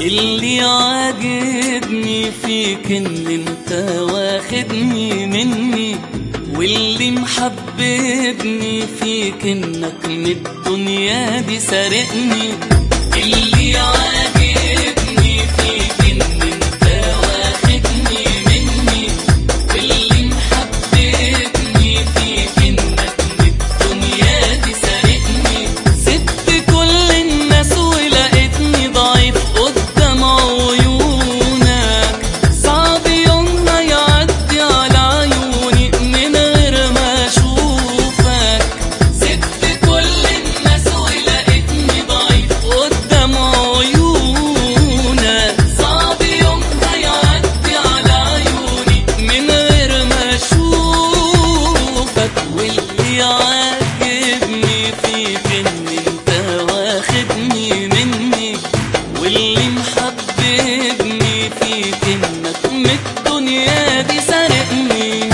اللي عاجبني فيك ان انت واخدني مني، واللي محببني فيك انك من الدنيا دي سارقني. اللي عاجبني فيك ان انت واخدني مني، واللي محببني فيك انك من الدنيا دي سارقني. سبت كل الناس ولقيتني ضعيف قدام عيونك، صعب يوم ما يعدي على عيوني من غير ما اشوفك. سبت كل الناس ولقيتني ضعيف قدام عيونك، صعب يوم ما يعدي على عيوني من غير ما اشوفك. واللي عاجبني فيك ان انت واخدني مني، واللي محببني فيك انك من الدنيا دي سارقني.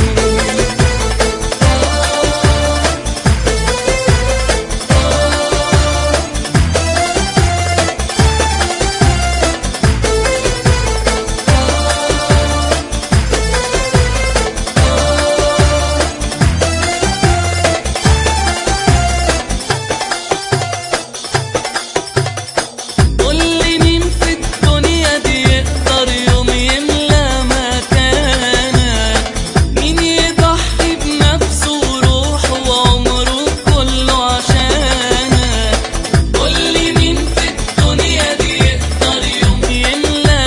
قولي مين في الدنيا دي يقدر يوم يملى مكانك، مين يضحي بنفسه وروحه وعمره كله عشانك. قولي مين في الدنيا دي يقدر يوم يملى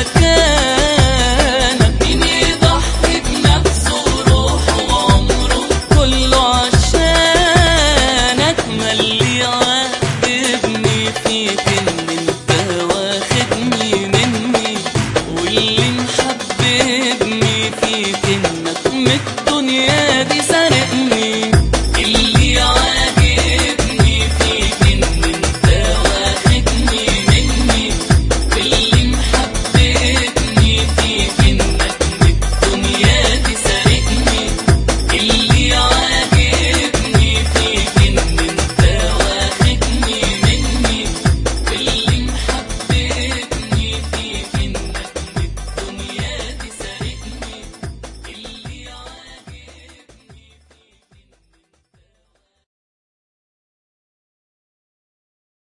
مكانك، مين يضحي بنفسه وروحه وعمره كله عشانك. ما اللي عاجبني فيك ان انت واخدني مني، واللي محببني فيك انك من الدنيا دي